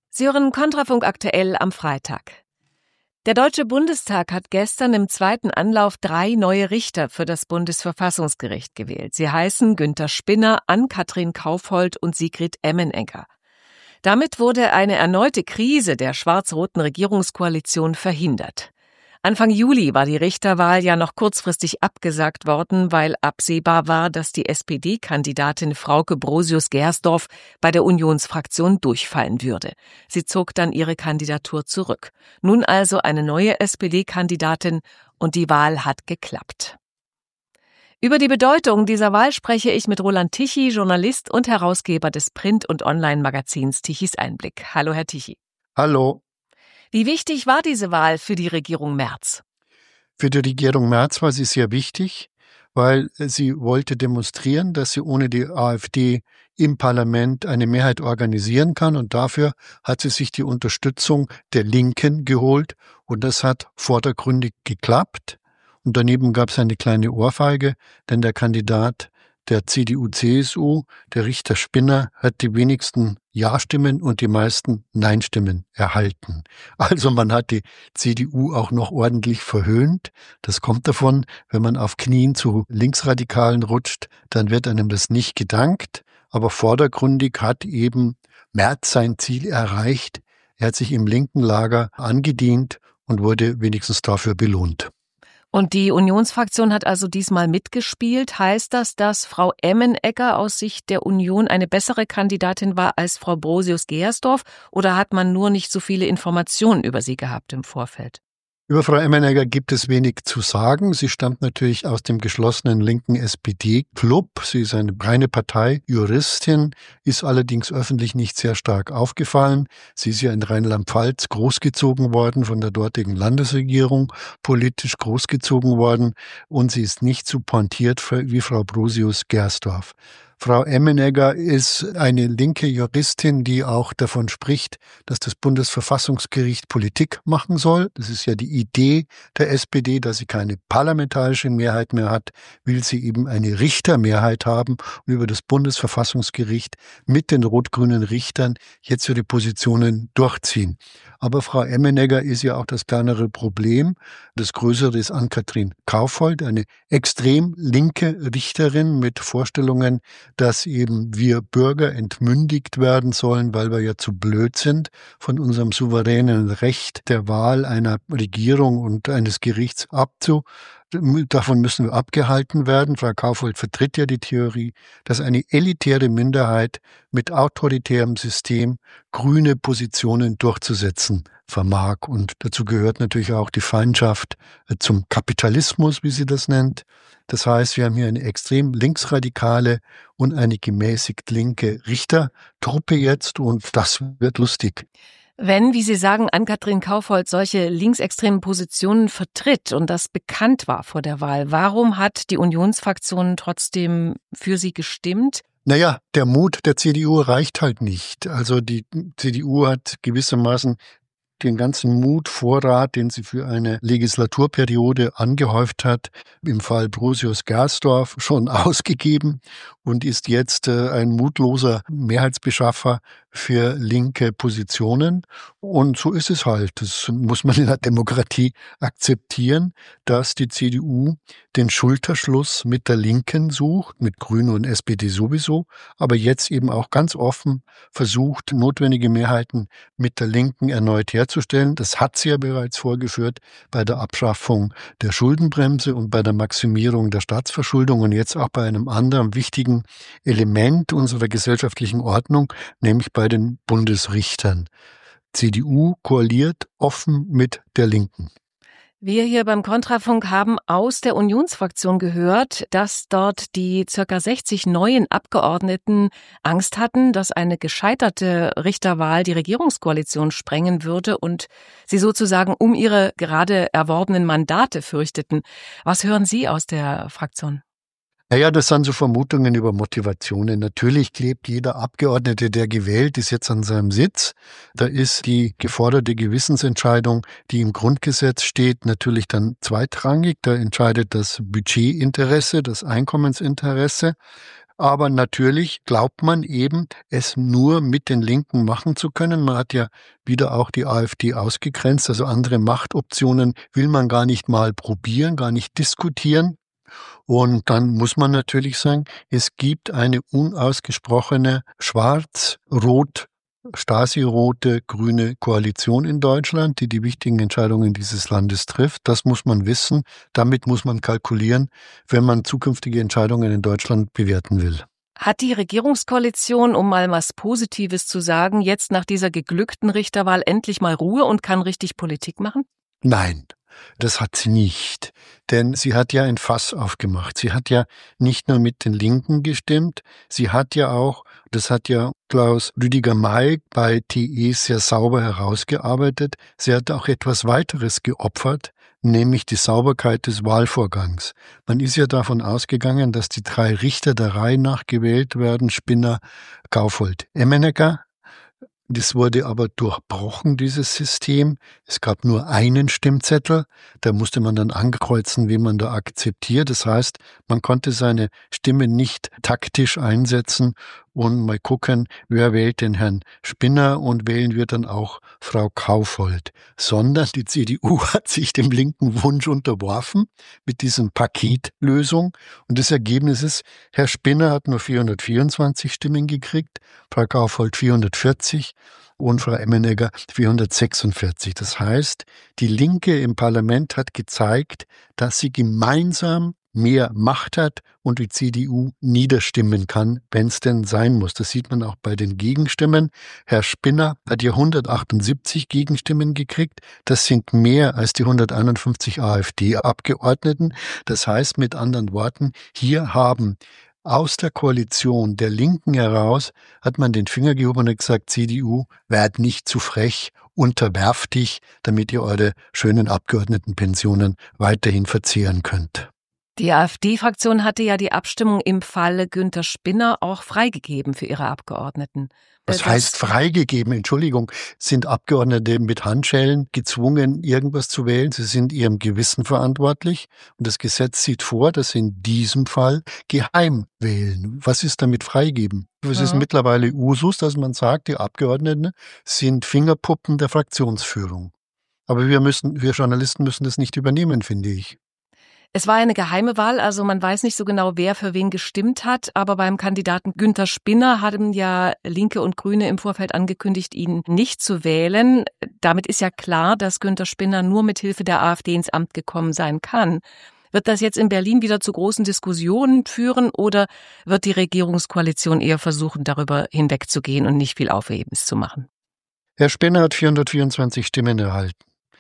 Sie hören Kontrafunk aktuell am Freitag. Der Deutsche Bundestag hat gestern im zweiten Anlauf 3 neue Richter für das Bundesverfassungsgericht gewählt. Sie heißen Günther Spinner, Ann-Kathrin Kaufhold und Sigrid Emmenegger. Damit wurde eine erneute Krise der schwarz-roten Regierungskoalition verhindert. Anfang Juli war die Richterwahl ja noch kurzfristig abgesagt worden, weil absehbar war, dass die SPD-Kandidatin Frauke Brosius-Gersdorf bei der Unionsfraktion durchfallen würde. Sie zog dann ihre Kandidatur zurück. Nun also eine neue SPD-Kandidatin und die Wahl hat geklappt. Über die Bedeutung dieser Wahl spreche ich mit Roland Tichy, Journalist und Herausgeber des Print- und Online-Magazins Tichys Einblick. Hallo, Herr Tichy. Hallo. Wie wichtig war diese Wahl für die Regierung Merz? Für die Regierung Merz war sie sehr wichtig, weil sie wollte demonstrieren, dass sie ohne die AfD im Parlament eine Mehrheit organisieren kann. Und dafür hat sie sich die Unterstützung der Linken geholt. Und das hat vordergründig geklappt. Und daneben gab es eine kleine Ohrfeige, denn der Kandidat der CDU-CSU, der Richter Spinner, hat die wenigsten Ja-Stimmen und die meisten Nein-Stimmen erhalten. Also man hat die CDU auch noch ordentlich verhöhnt. Das kommt davon, wenn man auf Knien zu Linksradikalen rutscht, dann wird einem das nicht gedankt. Aber vordergründig hat eben Merz sein Ziel erreicht. Er hat sich im linken Lager angedient und wurde wenigstens dafür belohnt. Und die Unionsfraktion hat also diesmal mitgespielt. Heißt das, dass Frau Emmenegger aus Sicht der Union eine bessere Kandidatin war als Frau Brosius-Gersdorf? Oder hat man nur nicht so viele Informationen über sie gehabt im Vorfeld? Über Frau Emmenegger gibt es wenig zu sagen. Sie stammt natürlich aus dem geschlossenen linken SPD-Club. Sie ist eine reine Parteijuristin, ist allerdings öffentlich nicht sehr stark aufgefallen. Sie ist ja in Rheinland-Pfalz großgezogen worden, von der dortigen Landesregierung politisch großgezogen worden. Und sie ist nicht so pointiert wie Frau Brosius-Gersdorf. Frau Emmenegger ist eine linke Juristin, die auch davon spricht, dass das Bundesverfassungsgericht Politik machen soll. Das ist ja die Idee der SPD, dass sie keine parlamentarische Mehrheit mehr hat, will sie eben eine Richtermehrheit haben und über das Bundesverfassungsgericht mit den rot-grünen Richtern jetzt so die Positionen durchziehen. Aber Frau Emmenegger ist ja auch das kleinere Problem. Das größere ist Ann-Kathrin Kaufhold, eine extrem linke Richterin mit Vorstellungen, dass eben wir Bürger entmündigt werden sollen, weil wir ja zu blöd sind, von unserem souveränen Recht der Wahl einer Regierung und eines Gerichts davon müssen wir abgehalten werden. Frau Kaufhold vertritt ja die Theorie, dass eine elitäre Minderheit mit autoritärem System grüne Positionen durchzusetzen vermag. Und dazu gehört natürlich auch die Feindschaft zum Kapitalismus, wie sie das nennt. Das heißt, wir haben hier eine extrem linksradikale und eine gemäßigt linke Richtertruppe jetzt und das wird lustig. Wenn, wie Sie sagen, Ann-Kathrin Kaufhold solche linksextremen Positionen vertritt und das bekannt war vor der Wahl, warum hat die Unionsfraktion trotzdem für sie gestimmt? Naja, der Mut der CDU reicht halt nicht. Also die CDU hat gewissermaßen den ganzen Mutvorrat, den sie für eine Legislaturperiode angehäuft hat, im Fall Brosius-Gersdorf schon ausgegeben und ist jetzt ein mutloser Mehrheitsbeschaffer für linke Positionen. Und so ist es halt. Das muss man in der Demokratie akzeptieren, dass die CDU den Schulterschluss mit der Linken sucht, mit Grünen und SPD sowieso, aber jetzt eben auch ganz offen versucht, notwendige Mehrheiten mit der Linken erneut herzustellen. Das hat sie ja bereits vorgeführt bei der Abschaffung der Schuldenbremse und bei der Maximierung der Staatsverschuldung und jetzt auch bei einem anderen wichtigen Element unserer gesellschaftlichen Ordnung, nämlich bei den Bundesrichtern. CDU koaliert offen mit der Linken. Wir hier beim Kontrafunk haben aus der Unionsfraktion gehört, dass dort die ca. 60 neuen Abgeordneten Angst hatten, dass eine gescheiterte Richterwahl die Regierungskoalition sprengen würde und sie sozusagen um ihre gerade erworbenen Mandate fürchteten. Was hören Sie aus der Fraktion? Naja, das sind so Vermutungen über Motivationen. Natürlich klebt jeder Abgeordnete, der gewählt ist, jetzt an seinem Sitz. Da ist die geforderte Gewissensentscheidung, die im Grundgesetz steht, natürlich dann zweitrangig. Da entscheidet das Budgetinteresse, das Einkommensinteresse. Aber natürlich glaubt man eben, es nur mit den Linken machen zu können. Man hat ja wieder auch die AfD ausgegrenzt, also andere Machtoptionen will man gar nicht mal probieren, gar nicht diskutieren. Und dann muss man natürlich sagen, es gibt eine unausgesprochene schwarz-rot Stasi-rote grüne Koalition in Deutschland, die die wichtigen Entscheidungen dieses Landes trifft. Das muss man wissen. Damit muss man kalkulieren, wenn man zukünftige Entscheidungen in Deutschland bewerten will. Hat die Regierungskoalition, um mal was Positives zu sagen, jetzt nach dieser geglückten Richterwahl endlich mal Ruhe und kann richtig Politik machen? Nein. Das hat sie nicht, denn sie hat ja ein Fass aufgemacht. Sie hat ja nicht nur mit den Linken gestimmt, sie hat ja auch, das hat ja Klaus Rüdiger May bei TE sehr sauber herausgearbeitet, sie hat auch etwas weiteres geopfert, nämlich die Sauberkeit des Wahlvorgangs. Man ist ja davon ausgegangen, dass die 3 Richter der Reihe nach gewählt werden, Spinner, Kaufold, Emenegger. Das wurde aber durchbrochen, dieses System. Es gab nur einen Stimmzettel, da musste man dann ankreuzen, wen man da akzeptiert. Das heißt, man konnte seine Stimme nicht taktisch einsetzen und mal gucken, wer wählt den Herrn Spinner und wählen wir dann auch Frau Kaufold. Sondern die CDU hat sich dem linken Wunsch unterworfen mit diesem Paketlösung. Und das Ergebnis ist, Herr Spinner hat nur 424 Stimmen gekriegt, Frau Kaufold 440 und Frau Emenegger 446. Das heißt, die Linke im Parlament hat gezeigt, dass sie gemeinsam mehr Macht hat und die CDU niederstimmen kann, wenn es denn sein muss. Das sieht man auch bei den Gegenstimmen. Herr Spinner hat ja 178 Gegenstimmen gekriegt. Das sind mehr als die 151 AfD-Abgeordneten. Das heißt mit anderen Worten, hier haben aus der Koalition der Linken heraus hat man den Finger gehoben und gesagt, CDU, werd nicht zu frech, unterwerft dich, damit ihr eure schönen Abgeordnetenpensionen weiterhin verzehren könnt. Die AfD-Fraktion hatte ja die Abstimmung im Falle Günther Spinner auch freigegeben für ihre Abgeordneten. Was heißt freigegeben? Entschuldigung, sind Abgeordnete mit Handschellen gezwungen, irgendwas zu wählen? Sie sind ihrem Gewissen verantwortlich. Und das Gesetz sieht vor, dass sie in diesem Fall geheim wählen. Was ist damit freigeben? Es ist mittlerweile Usus, dass man sagt, die Abgeordneten sind Fingerpuppen der Fraktionsführung. Aber wir Journalisten müssen das nicht übernehmen, finde ich. Es war eine geheime Wahl, also man weiß nicht so genau, wer für wen gestimmt hat, aber beim Kandidaten Günther Spinner haben ja Linke und Grüne im Vorfeld angekündigt, ihn nicht zu wählen. Damit ist ja klar, dass Günther Spinner nur mit Hilfe der AfD ins Amt gekommen sein kann. Wird das jetzt in Berlin wieder zu großen Diskussionen führen oder wird die Regierungskoalition eher versuchen, darüber hinwegzugehen und nicht viel Aufhebens zu machen? Herr Spinner hat 424 Stimmen erhalten.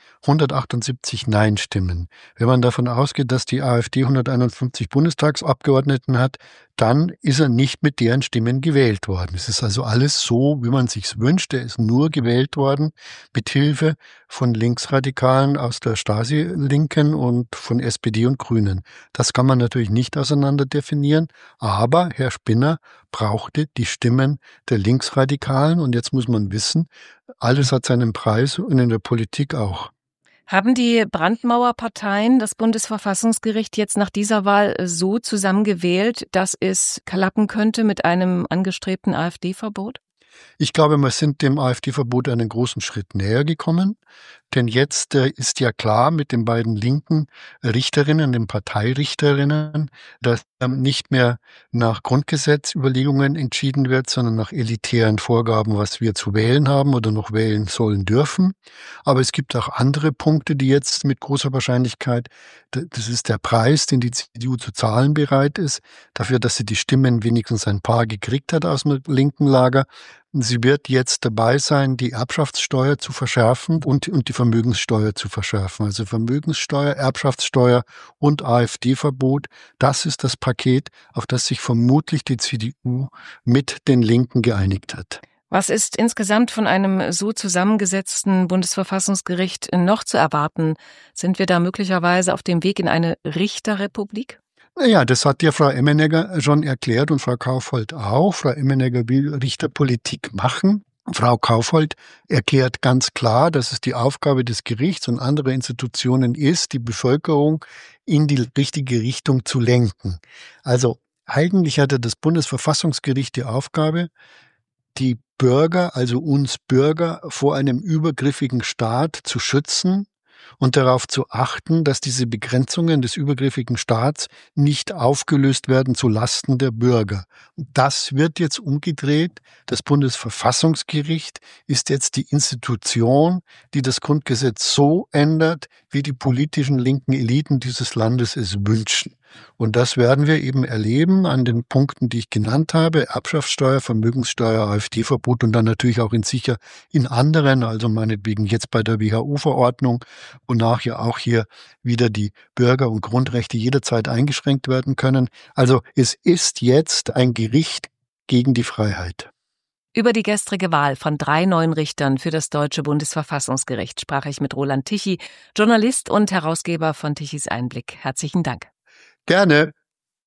178 Nein-Stimmen. Wenn man davon ausgeht, dass die AfD 151 Bundestagsabgeordneten hat, dann ist er nicht mit deren Stimmen gewählt worden. Es ist also alles so, wie man sich's wünscht. Er ist nur gewählt worden mit Hilfe von Linksradikalen aus der Stasi-Linken und von SPD und Grünen. Das kann man natürlich nicht auseinander definieren, aber Herr Spinner brauchte die Stimmen der Linksradikalen und jetzt muss man wissen, alles hat seinen Preis und in der Politik auch. Haben die Brandmauerparteien das Bundesverfassungsgericht jetzt nach dieser Wahl so zusammengewählt, dass es klappen könnte mit einem angestrebten AfD-Verbot? Ich glaube, wir sind dem AfD-Verbot einen großen Schritt näher gekommen, denn jetzt ist ja klar mit den beiden linken Richterinnen, den Parteirichterinnen, dass nicht mehr nach Grundgesetzüberlegungen entschieden wird, sondern nach elitären Vorgaben, was wir zu wählen haben oder noch wählen sollen dürfen. Aber es gibt auch andere Punkte, die jetzt mit großer Wahrscheinlichkeit, das ist der Preis, den die CDU zu zahlen bereit ist, dafür, dass sie die Stimmen wenigstens ein paar gekriegt hat aus dem linken Lager. Sie wird jetzt dabei sein, die Erbschaftssteuer zu verschärfen und die Vermögenssteuer zu verschärfen. Also Vermögenssteuer, Erbschaftssteuer und AfD-Verbot, das ist das Paket, auf das sich vermutlich die CDU mit den Linken geeinigt hat. Was ist insgesamt von einem so zusammengesetzten Bundesverfassungsgericht noch zu erwarten? Sind wir da möglicherweise auf dem Weg in eine Richterrepublik? Naja, das hat ja Frau Emenegger schon erklärt und Frau Kaufold auch. Frau Emenegger will Richterpolitik machen. Frau Kaufold erklärt ganz klar, dass es die Aufgabe des Gerichts und anderer Institutionen ist, die Bevölkerung in die richtige Richtung zu lenken. Also Eigentlich hatte das Bundesverfassungsgericht die Aufgabe, die Bürger, also uns Bürger, vor einem übergriffigen Staat zu schützen und darauf zu achten, dass diese Begrenzungen des übergriffigen Staats nicht aufgelöst werden zu Lasten der Bürger. Das wird jetzt umgedreht. Das Bundesverfassungsgericht ist jetzt die Institution, die das Grundgesetz so ändert, wie die politischen linken Eliten dieses Landes es wünschen. Und das werden wir eben erleben an den Punkten, die ich genannt habe: Erbschaftssteuer, Vermögenssteuer, AfD-Verbot und dann natürlich auch in anderen, also meinetwegen jetzt bei der WHO-Verordnung, wonach ja auch hier wieder die Bürger- und Grundrechte jederzeit eingeschränkt werden können. Also es ist jetzt ein Gericht gegen die Freiheit. Über die gestrige Wahl von 3 neuen Richtern für das Deutsche Bundesverfassungsgericht sprach ich mit Roland Tichy, Journalist und Herausgeber von Tichys Einblick. Herzlichen Dank. Gerne.